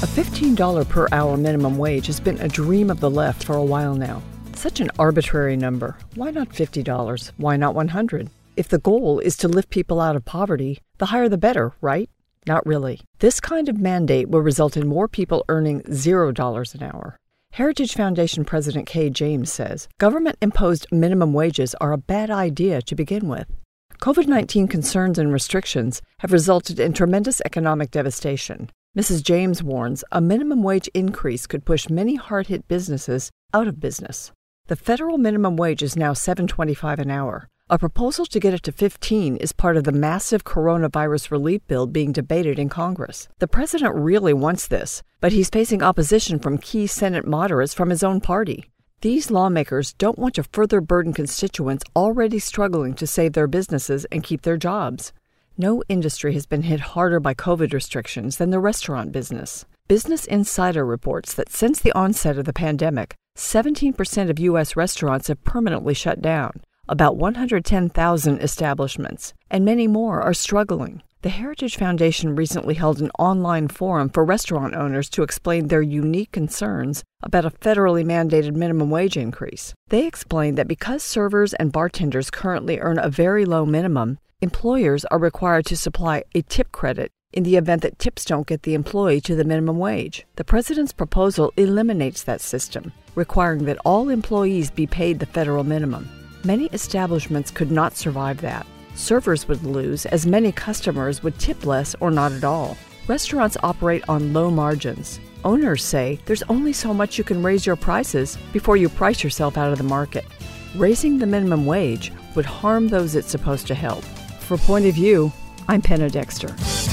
A $15 per hour minimum wage has been a dream of the left for a while now. Such an arbitrary number. Why not $50? Why not $100? If the goal is to lift people out of poverty, the higher the better, right? Not really. This kind of mandate will result in more people earning $0 an hour. Heritage Foundation President Kay James says government-imposed minimum wages are a bad idea to begin with. COVID-19 concerns and restrictions have resulted in tremendous economic devastation. Mrs. James warns a minimum wage increase could push many hard-hit businesses out of business. The federal minimum wage is now $7.25 an hour. A proposal to get it to $15 is part of the massive coronavirus relief bill being debated in Congress. The president really wants this, but he's facing opposition from key Senate moderates from his own party. These lawmakers don't want to further burden constituents already struggling to save their businesses and keep their jobs. No industry has been hit harder by COVID restrictions than the restaurant business. Business Insider reports that since the onset of the pandemic, 17% of U.S. restaurants have permanently shut down, about 110,000 establishments, and many more are struggling. The Heritage Foundation recently held an online forum for restaurant owners to explain their unique concerns about a federally mandated minimum wage increase. They explained that because servers and bartenders currently earn a very low minimum, employers are required to supply a tip credit in the event that tips don't get the employee to the minimum wage. The president's proposal eliminates that system, requiring that all employees be paid the federal minimum. Many establishments could not survive that. Servers would lose, as many customers would tip less or not at all. Restaurants operate on low margins. Owners say there's only so much you can raise your prices before you price yourself out of the market. Raising the minimum wage would harm those it's supposed to help. For Point of View, I'm Penna Dexter.